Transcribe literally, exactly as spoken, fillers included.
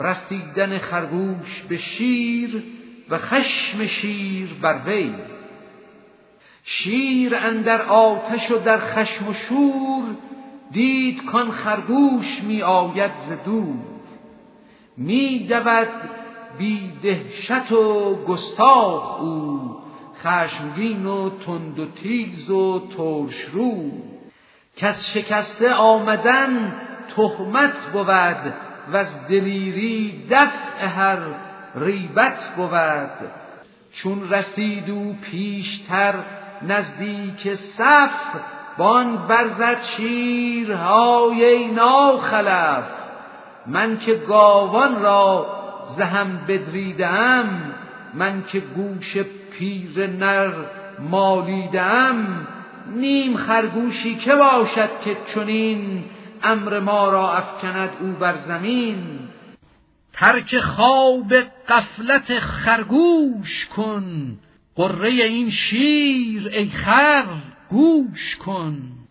رسیدن خرگوش به شیر و خشم شیر بر وی. شیر اندر آتش و در خشم و شور، دید کان خرگوش می آید ز دور. می دود بی دهشت و گستاخ او، خشمگین و تند و تیز و ترش رو. کز شکسته آمدن تهمت بود، وز دلیری دفع هر ریبت بود. چون رسید او پیشتر نزدیک صف، بانگ برزد شیرهای ای ناخلف. من که گاوان را ز هم بدریدم، من که گوش پیر نر مالیدم. نیم خرگوشی که باشد که چنین، امر ما را افکند او بر زمین. ترک خواب غفلت خرگوش کن، غره این شیر ای خر گوش کن.